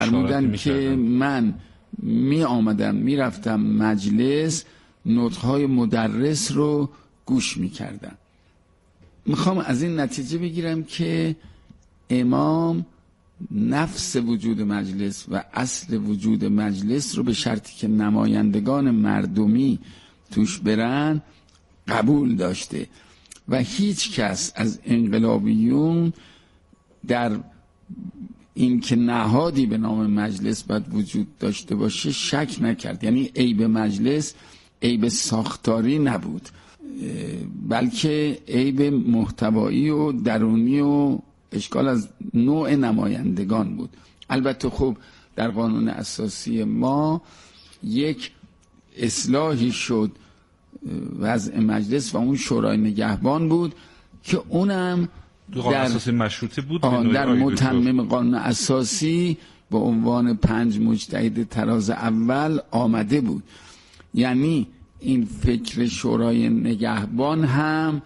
فرمودن که من می آمدم می رفتم مجلس، نطقهای مدرس رو گوش می کردم. میخوام از این نتیجه بگیرم که امام نفس وجود مجلس و اصل وجود مجلس رو به شرطی که نمایندگان مردمی توش برن قبول داشته و هیچ کس از انقلابیون در این که نهادی به نام مجلس باید وجود داشته باشه شک نکرد. یعنی عیب مجلس عیب ساختاری نبود، بلکه عیب محتوایی و درونی و اشکال از نوع نمایندگان بود. البته خب در قانون اساسی ما یک اصلاحی شد وضع مجلس و اون شورای نگهبان بود که اونم قانون اساسی مشروطه بود. در متمم قانون اساسی به عنوان 5 مجتهد تراز اول آمده بود. یعنی این فکر شورای نگهبان هم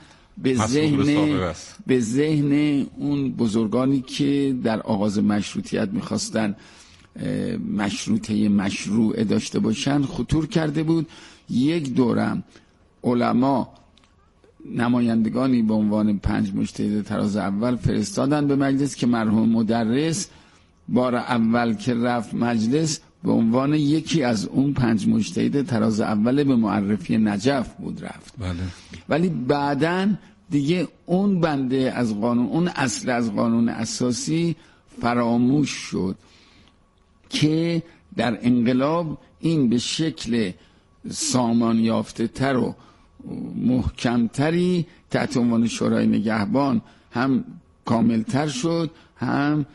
به ذهن اون بزرگانی که در آغاز مشروطیت میخواستن مشروطه مشروع داشته باشن خطور کرده بود. یک دورم علما نمایندگانی به عنوان 5 مجتهد تراز اول فرستادن به مجلس که مرحوم مدرس بار اول که رفت مجلس به عنوان یکی از اون 5 مجتهد تراز اول به معرفی نجف بود رفت. بله. ولی بعدن دیگه اون بنده از قانون، اون اصل از قانون اساسی فراموش شد که در انقلاب این به شکل سامان یافته تر و محکمتری تحت عنوان شورای نگهبان هم کاملتر شد، هم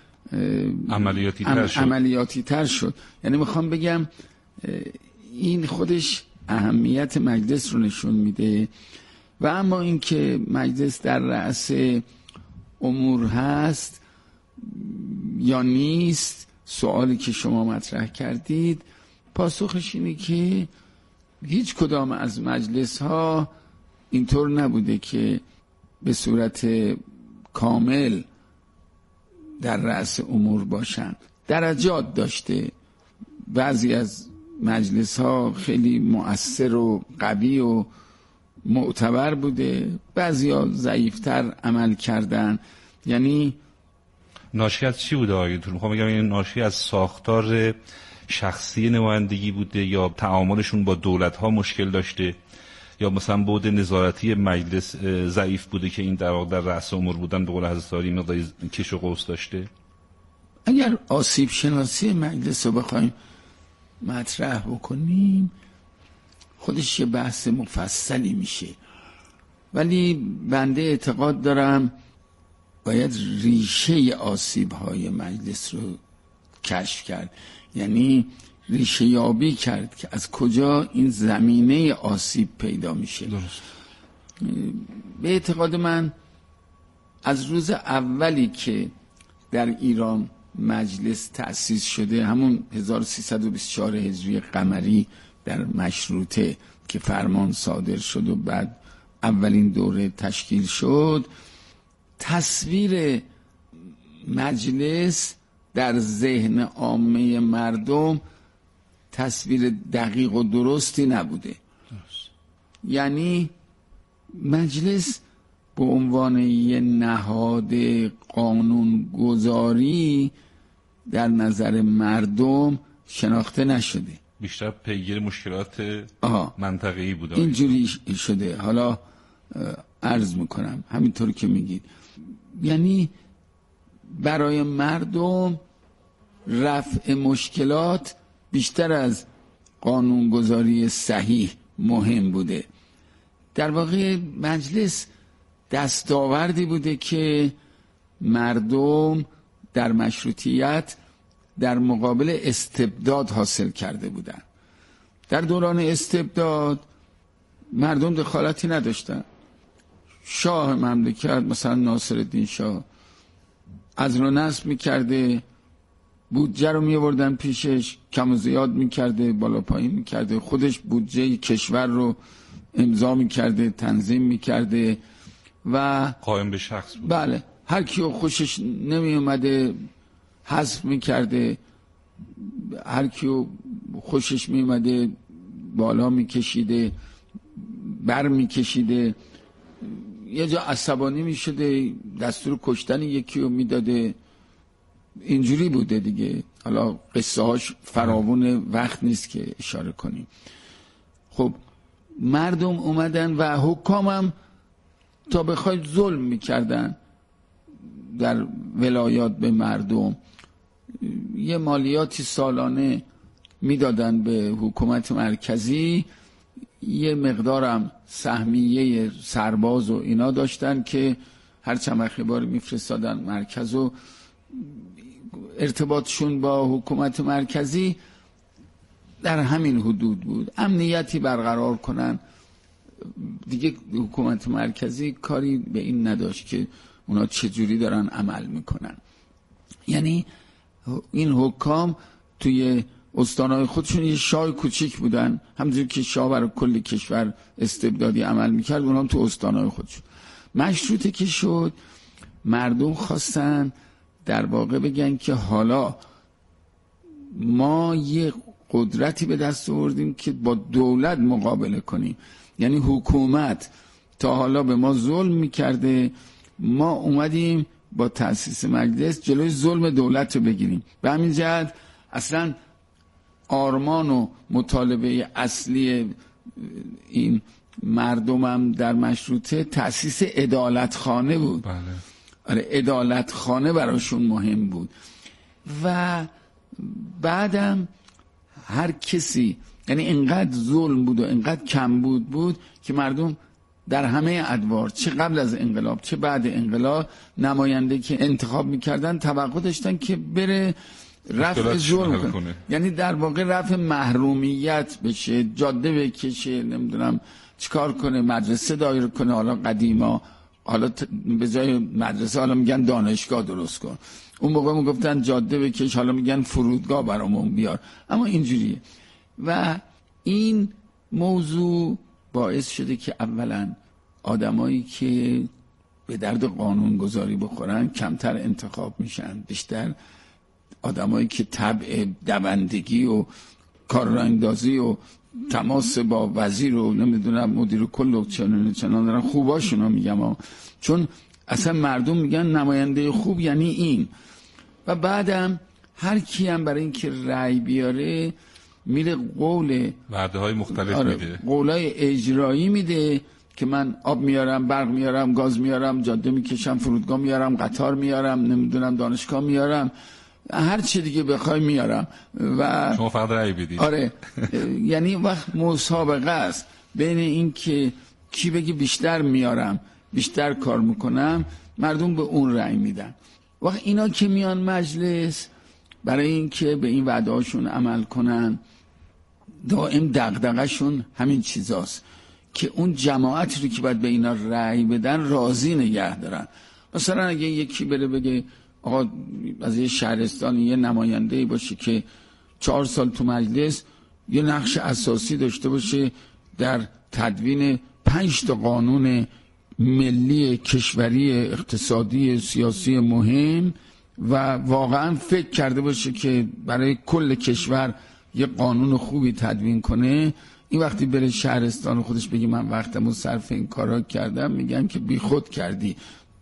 عملیاتی تر شد. یعنی میخوام بگم این خودش اهمیت مجلس رو نشون میده. و اما این که مجلس در رأس امور هست یا نیست، سوالی که شما مطرح کردید، پاسخش اینه که هیچ کدام از مجلس ها اینطور نبوده که به صورت کامل در رأس امور باشن. درجات داشته. بعضی از مجلس ها خیلی مؤثر و قوی و معتبر بوده، بعضی ها ضعیفتر عمل کردن. یعنی ناشی از چی بوده آقای دکتر؟ میخوام بگم این ناشی از ساختار شخصی نمایندگی بوده یا تعاملشون با دولت ها مشکل داشته یا مثلا بعد نظارتی مجلس ضعیف بوده که این در رأس امور بودن به قول حضرت علی مقداری کش و قوس داشته؟ اگر آسیب شناسی مجلس رو بخوایم مطرح بکنیم خودش یه بحث مفصلی میشه، ولی بنده اعتقاد دارم باید ریشه آسیب های مجلس رو کشف کرد. یعنی ریشه یابی کرد که از کجا این زمینه آسیب پیدا میشه. درست. به اعتقاد من از روز اولی که در ایران مجلس تأسیس شده، همون 1324 هجری قمری در مشروطه که فرمان صادر شد و بعد اولین دوره تشکیل شد، تصویر مجلس در ذهن عامه مردم تصویر دقیق و درستی نبوده. یعنی مجلس به عنوان یه نهاد قانون گذاری در نظر مردم شناخته نشده، بیشتر پیگیر مشکلات منطقه‌ای بوده. اینجوری شده. حالا عرض میکنم همینطور که میگید، یعنی برای مردم رفع مشکلات بیشتر از قانونگذاری صحیح مهم بوده. در واقع مجلس دستاوردی بوده که مردم در مشروطیت در مقابل استبداد حاصل کرده بودن. در دوران استبداد مردم دخالتی نداشتن. شاه مملکت مثلا ناصرالدین شاه از رو نصب میکرده، بودجه رو میوردن پیشش، کم و زیاد میکرده، بالا پایین میکرده، خودش بودجه کشور رو امضا میکرده، تنظیم میکرده و قائم به شخص بود. بله، هر کیو خوشش نمی اومده حذف میکرده هر کیو خوشش میومده بالا میکشیده، بر میکشیده، یه جا عصبانی میشده دستور کشتن یکی رو میداده. اینجوری بوده دیگه. حالا قصه هاش فراوون، وقت نیست که اشاره کنیم. خب مردم اومدن و حکامم تا بخواید ظلم میکردن در ولایات به مردم. یه مالیاتی سالانه میدادن به حکومت مرکزی، یه مقدارم سهمیه سرباز و اینا داشتن که هر چند وقت بار میفرستادن مرکز و ارتباطشون با حکومت مرکزی در همین حدود بود، امنیتی برقرار کنن. دیگه حکومت مرکزی کاری به این نداشت که اونا چجوری دارن عمل میکنن. یعنی این حکام توی استانهای خودشون یه شاه کوچیک بودن، همونجوری که شاه برای کل کشور استبدادی عمل میکرد، اونا هم تو استانهای خودشون. مشروطه که شد، مردم خواستن در واقع بگن که حالا ما یه قدرتی به دست آوردیم که با دولت مقابله کنیم. یعنی حکومت تا حالا به ما ظلم میکرده، ما اومدیم با تأسیس مجلس جلوی ظلم دولت رو بگیریم. به همین جهت اصلا آرمان و مطالبه اصلی این مردمم در مشروطه تأسیس عدالتخانه بود. بله. آره، عدالتخانه براشون مهم بود. و بعدم هر کسی، یعنی اینقدر ظلم بود و اینقدر کمبود بود که مردم در همه ادوار، چه قبل از انقلاب چه بعد انقلاب، نماینده که انتخاب میکردن توقع داشتن که بره رفع ظلم کنه. یعنی در واقع رفع محرومیت بشه، جاده بکشه، نمیدونم چیکار کنه، مدرسه دایر کنه. حالا قدیما، حالا به جای مدرسه حالا میگن دانشگاه درست کن. اون موقع میگفتن جاده بکش، حالا میگن فرودگاه برامون بیار. اما اینجوریه. و این موضوع باعث شده که اولا آدمایی که به درد قانون گذاری بخورن کمتر انتخاب میشن، بیشتر آدمایی که طبع دوندگی و کارراندازی و تماس با وزیر و نمیدونم مدیر کل و چنان دارن. خوباشونو میگم چون اصلا مردم میگن نماینده خوب یعنی این. و بعدم هر کی هم برای اینکه رأی بیاره میره قول وعده های مختلف میده، قولای اجرایی میده که من آب میارم، برق میارم، گاز میارم، جاده میکشم، فرودگاه میارم، قطار میارم، نمیدونم دانشگاه میارم، هر چی دیگه بخوای میارم. و شما فقط رأی بدید. آره یعنی وقت مسابقه است بین این که کی بگی بیشتر میارم، بیشتر کار میکنم، مردم به اون رأی میدن. وقت اینا که میان مجلس برای این که به این وعده هاشون عمل کنن، دائم دغدغه‌شون همین چیزاست که اون جماعتی رو که باید به اینا رأی بدن راضی نگه دارن. مثلا اگه یکی بره بگه آقا از یه شهرستانی یه نماینده باشه که 4 سال تو مجلس یه نقش اساسی داشته باشه در تدوین 5 تا قانون ملی، کشوری، اقتصادی، سیاسی مهم و واقعا فکر کرده باشه که برای کل کشور یه قانون خوبی تدوین کنه، این وقتی بره شهرستان خودش بگی من وقتمو صرف این کارا کردم، میگن که بی خود کردی،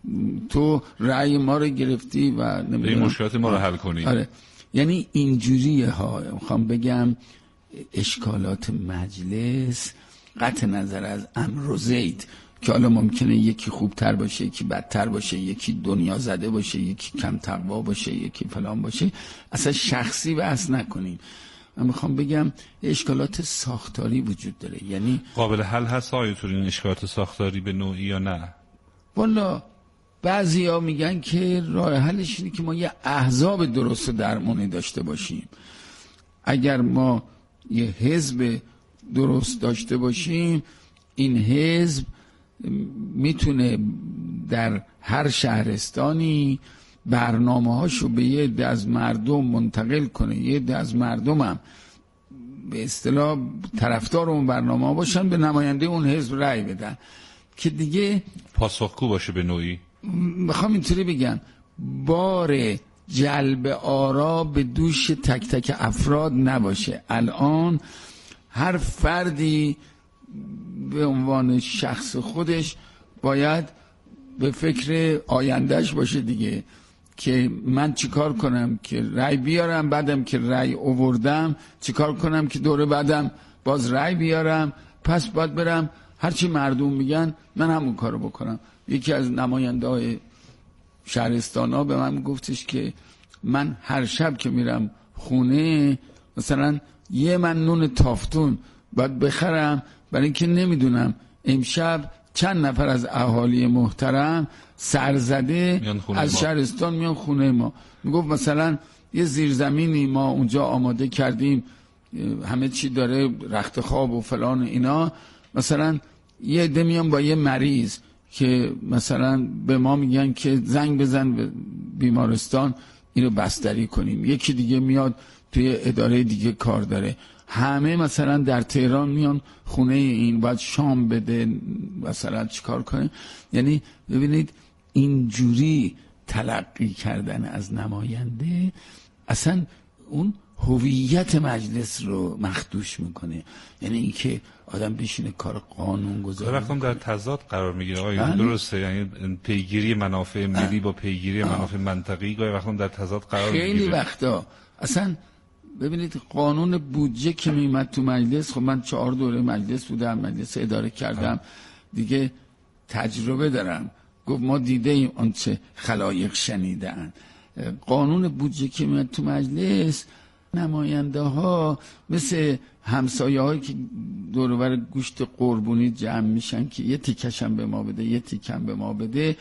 تو رأی ما رو گرفتی و نمیدونم مشکلات ما رو حل کنی. آره یعنی اینجوریه ها. میخوام بگم اشکالات مجلس قطع نظر از امر و زید که حالا ممکنه یکی خوبتر باشه، یکی بدتر باشه، یکی دنیا زده باشه، یکی کم تقوا باشه، یکی فلان باشه، اصلا شخصی بحث نکنیم. من میخوام بگم اشکالات ساختاری وجود داره. یعنی قابل حل هست آیتون این اشکالات ساختاری به نوعی یا نه؟ والا بعضیا میگن که راه حلش اینه که ما یه احزاب درست درمانی داشته باشیم. اگر ما یه حزب درست داشته باشیم، این حزب میتونه در هر شهرستانی برنامه هاشو به یه عده از مردم منتقل کنه، یه عده از مردم هم به اصطلاح طرفدار اون برنامه ها باشن، به نماینده اون حزب رأی بدن که دیگه پاسخگو باشه به نوعی. میخوام اینطوری بگم، بار جلب آرا به دوش تک تک افراد نباشه. الان هر فردی به عنوان شخص خودش باید به فکر آیندهش باشه دیگه، که من چیکار کنم که رأی بیارم، بعدم که رأی آوردم چیکار کنم که دوره بعدم باز رأی بیارم، پس باید برم هرچی مردم میگن من همون کارو بکنم. یکی از نماینده‌های شهرستان‌ها به من گفتش که من هر شب که میرم خونه مثلا یه من نون تافتون باید بخرم، برای اینکه نمیدونم امشب چند نفر از اهالی محترم سرزده از شهرستان میان خونه ما. میگفت مثلا یه زیرزمینی ما اونجا آماده کردیم، همه چی داره، رخت خواب و فلان اینا، مثلا یه عده میان با یه مریض که مثلا به ما میگن که زنگ بزن به بیمارستان اینو بستری کنیم، یکی دیگه میاد توی اداره دیگه کار داره، همه مثلا در تهران میان خونه این باید شام بده، مثلا چیکار کنه. یعنی ببینید اینجوری تلقی کردن از نماینده اصلا اون هویت مجلس رو مخدوش میکنه. یعنی اینکه آدم بشینه کار قانون گذاری وقتی در تضاد قرار میگیره آقای درسته، یعنی پیگیری منافع ملی با پیگیری منافع منطقی گاهی وقتا در تضاد قرار میگیره. خیلی وقتا اصلا ببینید قانون بودجه که میمد تو مجلس، خب من 4 دوره مجلس بودم، مجلس اداره کردم دیگه، تجربه دارم. گفت ما دیده ایم آنچه خلایق شنیدن. قانون بودجه که میمد تو مجلس، نماینده ها مثل همسایه هایی که دور و بر گوشت قربونی جمع میشن که یه تیکشم به ما بده یه تیکم به ما بده،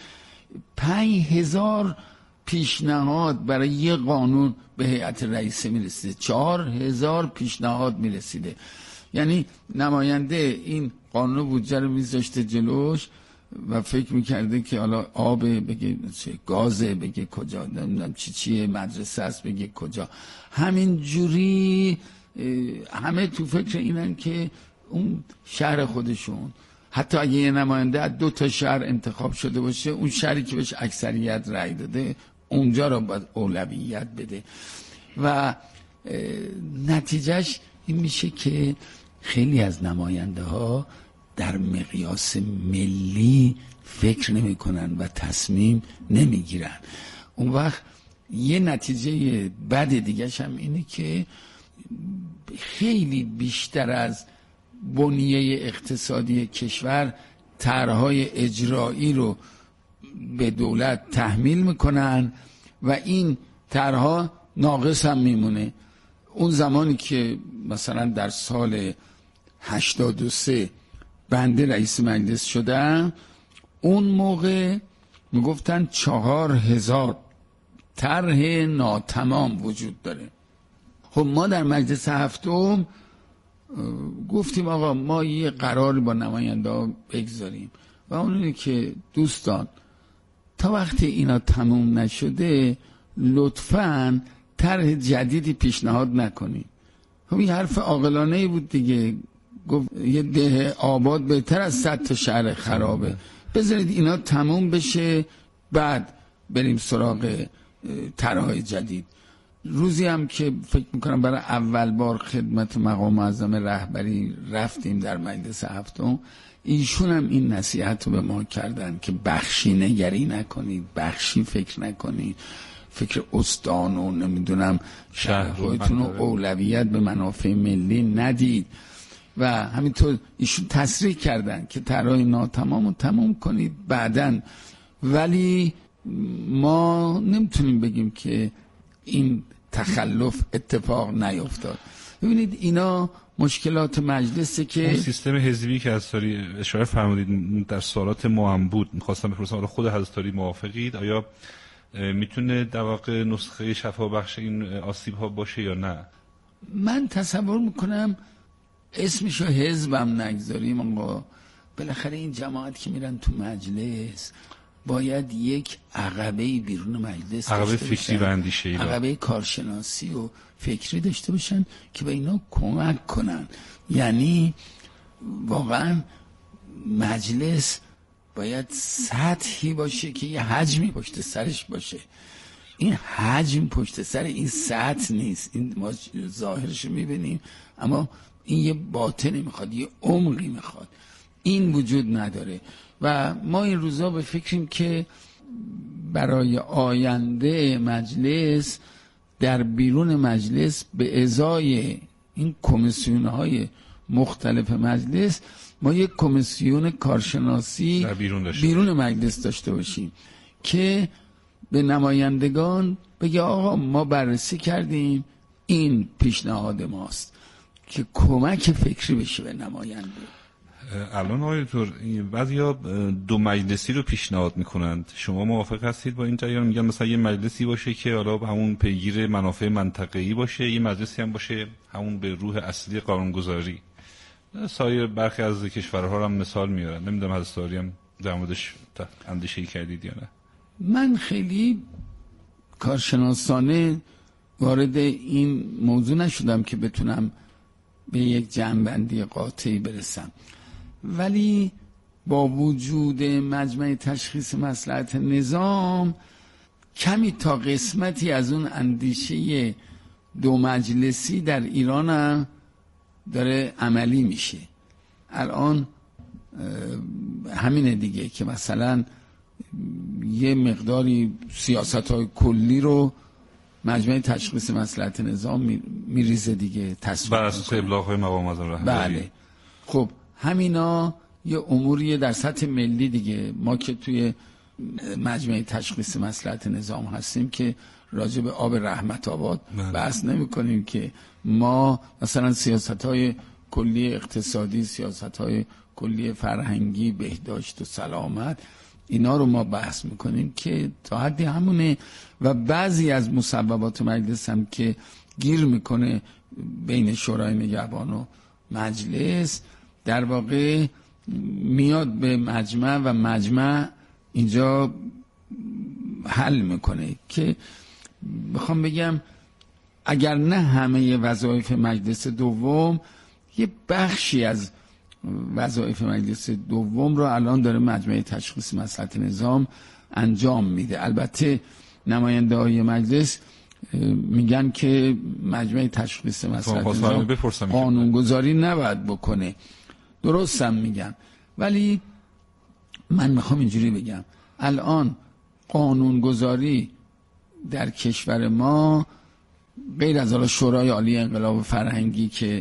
5000 پیشنهاد برای یه قانون به هیئت رئیسه میرسیده، 4000 پیشنهاد میرسیده. یعنی نماینده این قانون بودجه رو میذاشته جلوش و فکر میکرده که حالا آب بگه چه، گازه بگه کجا، نمیدونم چیه، مدرسه است بگه کجا. همین جوری همه تو فکر اینن که اون شهر خودشون، حتی اگه یه نماینده از 2 تا شهر انتخاب شده باشه، اون شهری که بهش اکثریت رأی داده اونجا رو باید اولویت بده و نتیجهش این میشه که خیلی از نماینده ها در مقیاس ملی فکر نمی کنن و تصمیم نمی گیرن. اون وقت یه نتیجه بد دیگه‌ش هم اینه که خیلی بیشتر از بنیه اقتصادی کشور طرح‌های اجرایی رو به دولت تحمیل میکنن و این طرح‌ها ناقص هم میمونه. اون زمانی که مثلا در سال 83 بنده رئیس مجلس شدم، اون موقع میگفتن 4000 طرح ناتمام وجود داره. خب ما در مجلس هفتم گفتیم آقا ما یه قراری با نماینده ها بگذاریم و اونی که دوستان تا وقتی اینا تموم نشده لطفاً طرح جدیدی پیشنهاد نکنید. خب این حرف عاقلانه‌ای بود دیگه. گفت یه ده آباد بهتر از 100 تا شهر خرابه، بذارید اینا تموم بشه بعد بریم سراغ طرح‌های جدید. روزی هم که فکر میکنم برای اول بار خدمت مقام معظم رهبری رفتیم در مجلس هفتم، ایشون هم این نصیحت رو به ما کردن که بخشی نگری نکنید، بخشی فکر نکنید، فکر استان و نمیدونم شهرهایتون رو اولویت به منافع ملی ندید و همینطور ایشون تصریح کردن که طرح ناتمام رو تمام کنید بعدن. ولی ما نمیتونیم بگیم که این تخلف اتفاق نیفتاد. ببینید اینا مشکلات مجلسه که اون سیستم حزبی که از تاری اشاره فرمودید در سوالات ما هم بود، می‌خواستم بپرسم خود حضرت تاری موافقید؟ آیا میتونه در واقع نسخه شفابخش این آسیب‌ها باشه یا نه؟ من تصور میکنم اسمشو حزبم نگذاریم، آقا بالاخره این جماعت که میرن تو مجلس باید یک عقبه‌ای بیرون مجلس، عقبه فکری و اندیشه‌ای، عقبه کارشناسی و فکری داشته باشن که به اینا کمک کنن. یعنی واقعا مجلس باید سطحی باشه که یه حجمی پشت سرش باشه این حجم پشت سر این سطح نیست. این ما ظاهرش رو میبینیم، اما این یه باطنی میخواد، یه عمقی میخواد. این وجود نداره و ما این روزا به فکریم که برای آینده مجلس، در بیرون مجلس به ازای این کمیسیون‌های مختلف مجلس، ما یک کمیسیون کارشناسی بیرون مجلس داشته باشیم که به نمایندگان بگه آقا ما بررسی کردیم، این پیشنهاد ماست، که کمک فکری بشه به نماینده. الان آقای دکتر بعضیا دو مجلسی رو پیشنهاد میکنند، شما موافق هستید با این جریان؟ میگن مثلا یه مجلسی باشه که حالا همون پیگیر منافع منطقه‌ای باشه، یه مجلسی هم باشه همون به روح اصلی قانونگذاری. سایر برخی از کشورها هم مثال میارن، نمیدونم حضرت عالی هم در موردش اندیشه‌ای کردید یا نه؟ من خیلی کارشناسانه وارد این موضوع نشدم که بتونم به یک جمع‌بندی قاطعی برسم، ولی با وجود مجمع تشخیص مصلحت نظام کمی تا قسمتی از اون اندیشه دو مجلسی در ایران هم داره عملی میشه. الان همینه دیگه که مثلا یه مقداری سیاست‌های کلی رو مجمع تشخیص مصلحت نظام میریزه دیگه، تصویب بر اساس ابلاغ‌های مقام معظم رهبری. بله. خب همینا یه اموریه در سطح ملی دیگه. ما که توی مجمع تشخیص مصلحت نظام هستیم که راجع به آب رحمت آباد بحث نمی کنیم، که ما مثلا سیاست‌های کلی اقتصادی، سیاست‌های کلی فرهنگی، بهداشت و سلامت، اینا رو ما بحث میکنیم که تا حدی همونه. و بعضی از مصوبات مجلس هم که گیر میکنه بین شورای نگهبان و مجلس، در واقع میاد به مجمع و مجمع اینجا حل میکنه. که بخوام بگم اگر نه همه وظایف مجلس دوم، یه بخشی از وظایف مجلس دوم رو الان داره مجمع تشخیص مصلحت نظام انجام میده. البته نماینده های مجلس میگن که مجمع تشخیص مصلحت نظام قانونگذاری نباید بکنه. درست هم میگن، ولی من میخوام اینجوری بگم الان قانونگذاری در کشور ما غیر از شورای عالی انقلاب فرهنگی که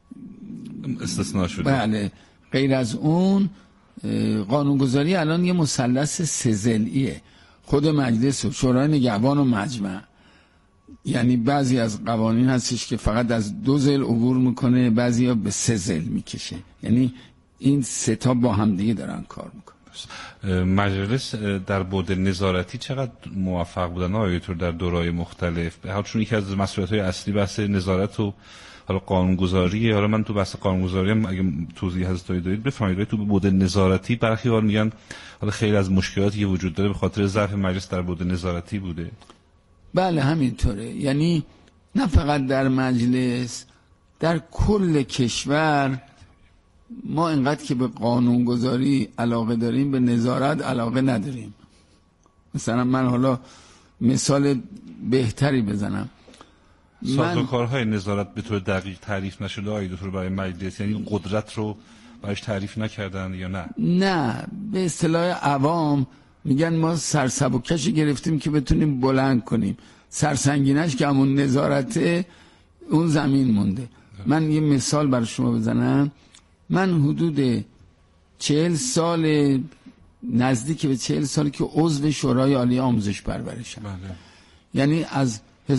استثناء شده، بله، غیر از اون قانونگذاری الان یه مثلث سه ضلعیه: خود مجلس و شورای نگهبان و مجمع. یعنی بعضی از قوانین هستش که فقط از 2 ضلع عبور میکنه، بعضی ها به 3 ضلع میکشه. یعنی این 3 تا با هم دیگه دارن کار میکنن. مجلس در بعد نظارتی چقدر موفق بودن آقای دکتر در دورهای مختلف؟ به حال چون یکی از مسئولیت‌های اصلی بحث نظارت و حالا قانونگذاریه. حالا من تو بحث قانونگذاری هم اگه توضیح هست دارید بفرمایید. تو بعد نظارتی برخی ها میگن حالا خیلی از مشکلاتی که وجود داره به خاطر ضعف مجلس در بعد نظارتی بوده. بله همینطوره. یعنی نه فقط در مجلس، در کل کشور ما اینقدر که به قانونگذاری علاقه داریم، به نظارت علاقه نداریم. مثلا من حالا مثال بهتری بزنم. سازوکارهای نظارت به طور دقیق تعریف نشده آقای دکتر برای مجلس، یعنی قدرت رو براش تعریف نکردن یا نه؟ نه، به اصطلاح عوام میگن ما سرسبکش گرفتیم که بتونیم بلند کنیم، سرسنگینش که همون نظارته اون زمین مونده. من یه مثال برای شما بزنم. من حدود 40 سال، نزدیک به 40 سال که عضو شورای عالی آموزش پرورشم. یعنی از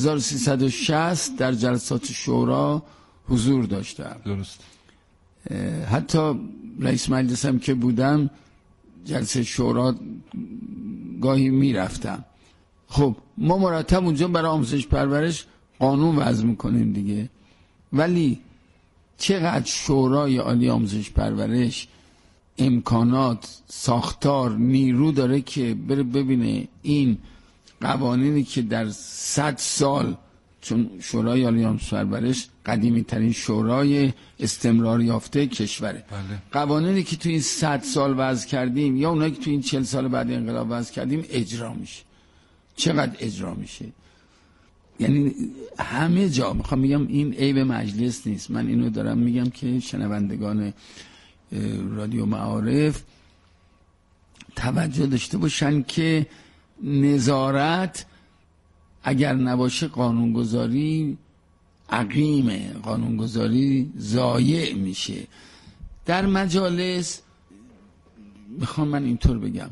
1360 در جلسات شورا حضور داشتم. درست. حتی رئیس مجلس هم که بودم جلسه شورا گاهی میرفتم. خب ما مرتب اونجا برای آموزش پرورش قانون وضع میکنیم دیگه، ولی چقدر شورای عالی آموزش پرورش امکانات، ساختار، نیرو داره که بره ببینه این قوانینی که در 100 سال، چون شورای عالی آموزش پرورش قدیمی ترین شورای استمرار یافته کشوره، بله. قوانینی که تو این 100 سال وضع کردیم یا اونایی که تو این 40 سال بعد انقلاب وضع کردیم اجرا میشه. چقدر اجرا میشه. یعنی همه جا میخوام میگم این عیب مجلس نیست، من اینو دارم میگم که شنوندگان رادیو معارف توجه داشته باشن که نظارت اگر نباشه قانونگذاری عقیمه، قانونگذاری ضایع میشه. در مجالس میخوام من اینطور بگم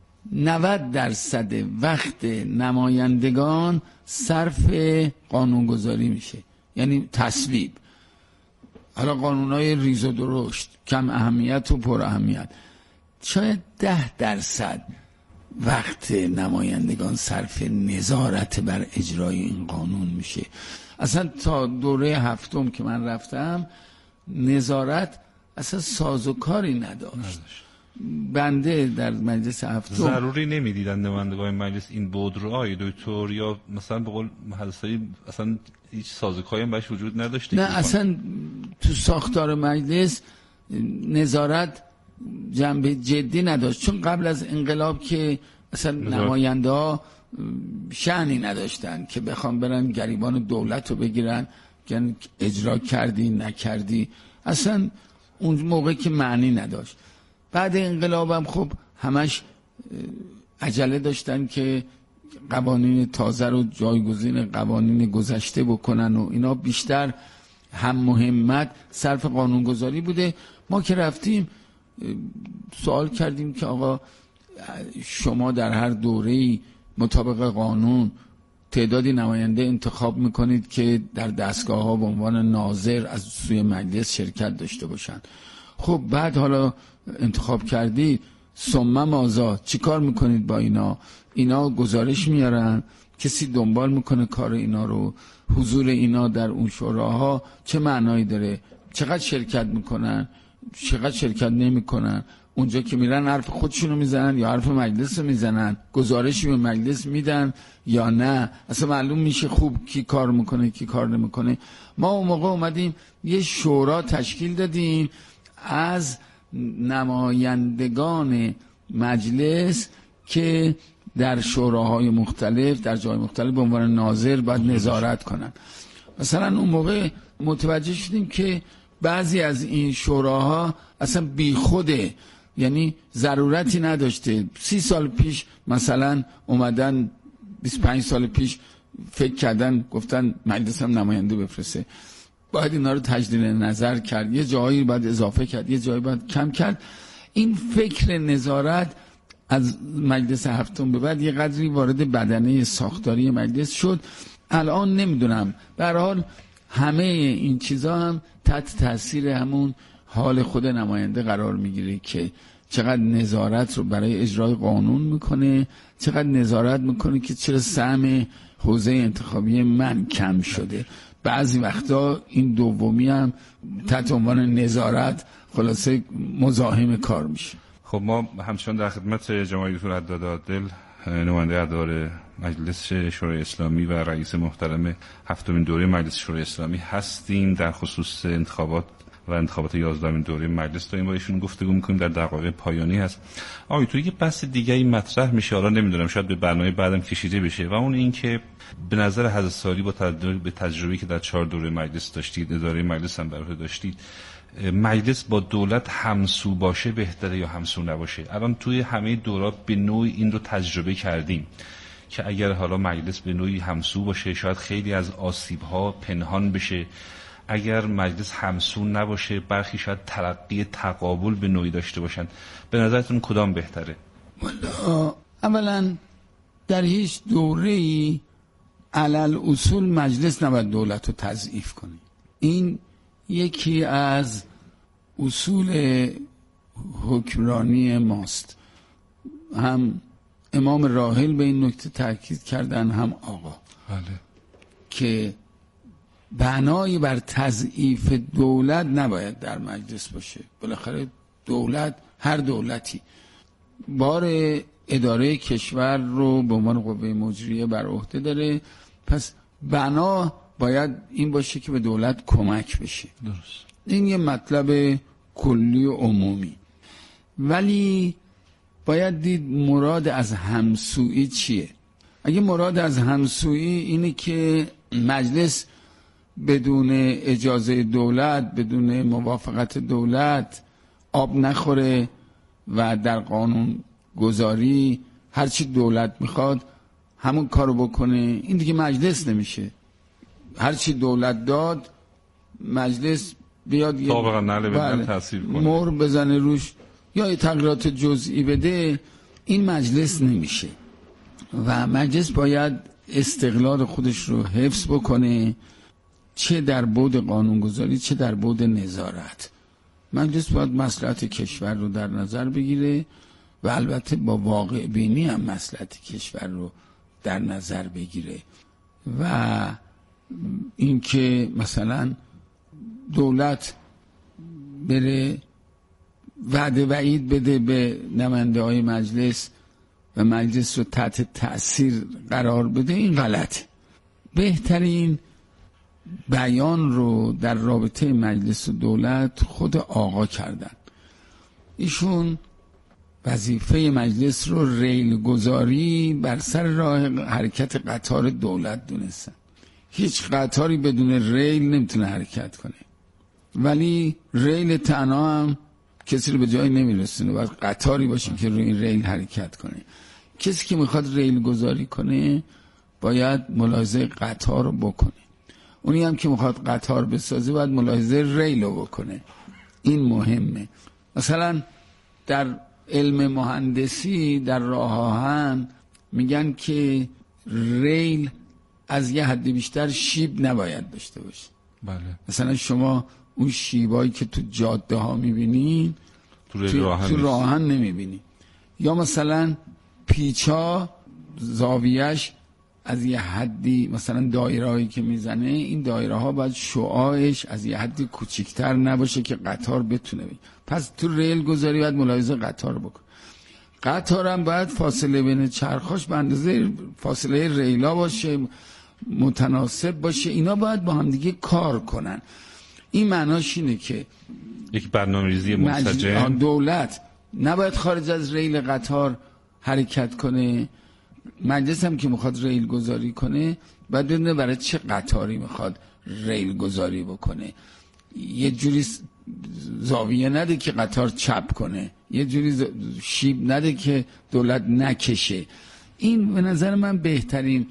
90% وقت نمایندگان صرف قانونگذاری میشه، یعنی تصویب. حالا قانونهای ریز و درشت، کم اهمیت و پر اهمیت. شاید 10% وقت نمایندگان صرف نظارت بر اجرای این قانون میشه. اصلا تا دوره هفتم که من رفتم نظارت اصلا سازوکاری نداشت. بنده در مجلس هفتم ضروری نمیدیدن نمایندگان مجلس این بود رو آقای دکتر، یا مثلا به قول محلسایی اصلا هیچ سازوکاری هم باش وجود نداشته؟ نه اصلا تو ساختار مجلس نظارت جنبه جدی نداشت، چون قبل از انقلاب که اصلا نماینده ها شأنی نداشتن که بخوام برن گریبان دولت رو بگیرن، یعنی اجرا کردی نکردی، اصلا اون موقع که معنی نداشت. بعد انقلابم خب همش عجله داشتن که قوانین تازه رو جایگزین قوانین گذشته بکنن و اینا، بیشتر هم مهمت صرف قانونگذاری بوده. ما که رفتیم سوال کردیم که آقا شما در هر دوره‌ای مطابق قانون تعدادی نماینده انتخاب میکنید که در دستگاه ها به عنوان ناظر از سوی مجلس شرکت داشته باشن. خب بعد حالا انتخاب کردید ثم ماذا، چی کار میکنید با اینا؟ اینا گزارش میارن، کسی دنبال میکنه کار اینا رو، حضور اینا در اون شوراها چه معنایی داره، چقدر شرکت میکنن، چقدر شرکت نمیکنن، اونجا که میرن حرف خودشونو میزنن یا حرف مجلس رو میزنن، گزارشی به مجلس میدن یا نه، اصلا معلوم میشه خوب کی کار میکنه کی کار نمیکنه. ما اون موقع اومدیم یه شورا تشکیل دادیم از نمایندگان مجلس که در شوراهای مختلف در جای مختلف به عنوان ناظر باید نظارت کنن. مثلا اون موقع متوجه شدیم که بعضی از این شوراها اصلا بیخوده، یعنی ضرورتی نداشته. 30 سال پیش مثلا اومدن، 25 سال پیش فکر کردن گفتن مجلس هم نماینده بفرسته، باید اینا رو تجدید نظر کرد، یه جایی باید اضافه کرد، یه جایی باید کم کرد. این فکر نظارت از مجلس هفتم به بعد یه قدری وارد بدنه ساختاری مجلس شد. الان نمیدونم، به هر حال همه این چیزا هم تحت تاثیر همون حال خود نماینده قرار میگیره که چقدر نظارت رو برای اجرای قانون میکنه، چقدر نظارت میکنه که چرا سهم حوزه انتخابی من کم شده. بعضی وقتا این دومی هم تحت عنوان نظارت خلاصه مزاحم کار میشه. خب ما همچنان در خدمت جناب دکتر حداد عادل، نماینده اداره مجلس شورای اسلامی و رئیس محترم هفتمین دوره مجلس شورای اسلامی هستیم. در خصوص انتخابات و انتخابات 11مین دوره مجلس داریم با ایشون گفتگو میکنیم، در دقایق پایانی هست. آقای تو یه بحث دیگه این مطرح میشه، حالا نمیدونم شاید به برنامه بعدم کشیده بشه، و اون این که به نظر حضرت سالی با تجربه‌ای که در 4 دوره مجلس داشتید، اداره مجلس هم برای داشتید، مجلس با دولت همسو باشه بهتره یا همسو نباشه؟ الان توی همه دورات به نوعی این رو تجربه کردیم که اگر حالا مجلس به نوعی همسو باشه شاید خیلی از آسیب‌ها پنهان بشه، اگر مجلس همسو نباشه برخی شاید ترقی تقابل به نوعی داشته باشن. به نظرتون کدام بهتره؟ اولا در هیچ دوره‌ای علل اصول مجلس نباید دولت رو تضعیف کنه. این یکی از اصول حکمرانی ماست. هم امام راحل به این نکته تاکید کردن، هم آقا، که بنای بر تضعیف دولت نباید در مجلس باشه. بالاخره دولت، هر دولتی بار اداره کشور رو به عنوان قوه مجریه بر عهده داره، پس بنا باید این باشه که به دولت کمک بشه. درست. این یه مطلب کلی و عمومی. ولی باید دید مراد از همسویی چیه. اگه مراد از همسویی اینه که مجلس بدون اجازه دولت، بدون موافقت دولت آب نخوره و در قانون گذاری هرچی دولت میخواد همون کارو بکنه، این دیگه مجلس نمیشه. هرچی دولت داد مجلس بیاد یه مهر بزنه روش یا یه تغییرات جزئی بده، این مجلس نمیشه. و مجلس باید استقلال خودش رو حفظ بکنه، چه در بعد قانونگذاری چه در بعد نظارت. مجلس باید مصلحت کشور رو در نظر بگیره و البته با واقع بینی هم مصلحت کشور رو در نظر بگیره و اینکه مثلا دولت بره وعده وعید بده به نماینده های مجلس و مجلس رو تحت تأثیر قرار بده، این غلطه. بهترین بیان رو در رابطه مجلس و دولت خود آقا کردن. ایشون وظیفه مجلس رو ریل گذاری بر سر راه حرکت قطار دولت دونستن. هیچ قطاری بدون ریل نمیتونه حرکت کنه، ولی ریل تنها هم کسی رو به جایی نمیرسونه، باید قطاری باشه که روی این ریل حرکت کنه. کسی که میخواد ریل گذاری کنه باید ملاحظه قطار رو بکنه، اونی هم که میخواد قطار بسازه باید ملاحظه ریل رو بکنه. این مهمه. مثلا در علم مهندسی در راه آهن میگن که ریل از یه حد بیشتر شیب نباید داشته باشه. بله. مثلا شما اون شیبایی که تو جاده ها میبینین تو راه آهن نمیبینی. یا مثلا پیچا زاویهش از یه حدی، مثلا دایره هایی که میزنه این دایره ها باید شعاعش از یه حدی کوچیکتر نباشه که قطار بتونه بید. پس تو ریل گذاری باید ملاحظه قطار بکن. قطار هم باید فاصله بین چرخاش به اندازه فاصله ریلا باشه، متناسب باشه. اینا باید با هم دیگه کار کنن. این معناش اینه که یک برنامه‌ریزی منسجم. دولت نباید خارج از ریل قطار حرکت کنه. مجلس هم که میخواد ریل گذاری کنه باید بدونه برای چه قطاری میخواد ریل گذاری بکنه. یه جوری زاویه نده که قطار چپ کنه، یه جوری شیب نده که دولت نکشه. این به نظر من بهترین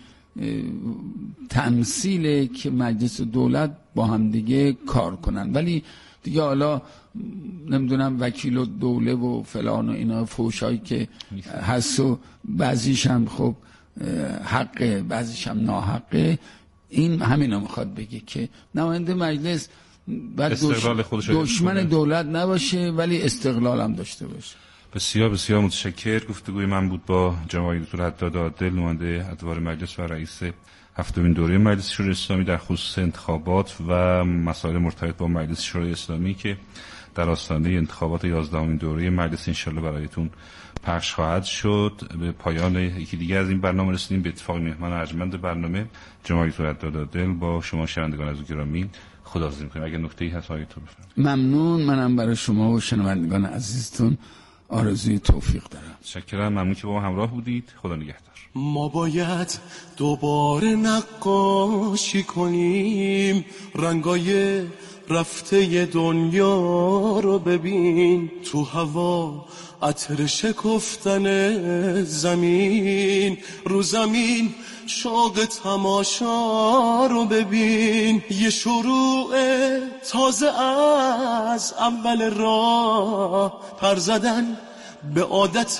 تمثیله که مجلس و دولت با هم دیگه کار کنن. ولی دیگه حالا نمیدونم وکیل و دوله و فلان و اینا فوشایی که هست و بعضیش هم خب حقه بعضیش هم ناحقه. این همینا میخواد بگه که نماینده مجلس بعد دشمن دولت نباشه ولی استقلال هم داشته باشه. بسیار بسیار متشکر. گفتگوی من بود با جناب دکتر حداد عادل، نماینده ادوار مجلس و رئیس هفتمین دوره مجلس شورای اسلامی در خصوص انتخابات و مسائل مرتبط با مجلس شورای اسلامی که در آستانه انتخابات 11مین دوره مجلس انشالله برایتون پخش خواهد شد. به پایان یکی دیگه از این برنامه رسیدیم. به اتفاق مهمان ارجمند برنامه جناب دکتر حداد عادل با شما شنوندگان از گرامی خداحافظی می‌کنیم. اگه نکته‌ای هست آقایتون بفرمایید. ممنون. منم برای شما و شنوندگان عزیزتون آرزوی توفیق دارم. متشکرم. ممنون که با ما همراه بودید. خدا نگهدار. ما باید دوباره نقاشی کنیم، رنگای رفته دنیا رو ببین، تو هوا عطر شکفتن زمین، رو زمین شوق تماشا رو ببین، یه شروع تازه از اول راه، پر زدن به عادت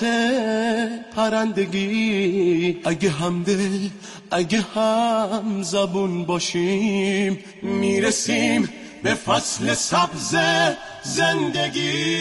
پرندگی، اگه همدل اگه هم زبون باشیم، میرسیم به فصل سبز زندگی.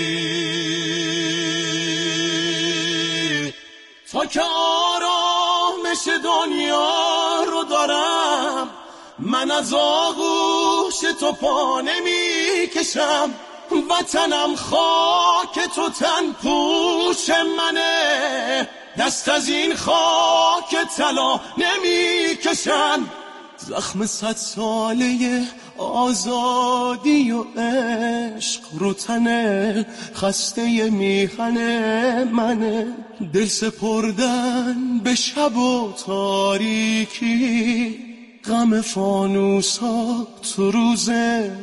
تا که آرامش دنیا رو دارم، من از آغوش تو پا نمی کشم، وطنم خاک تو تن پوش منه، دست از این خاک طلا نمی کشن. زخم 100 ساله آزادی و عشق رو تنه خسته میخنه منه. دل سپردن به شب و تاریکی، غم فانوس ها تو روزه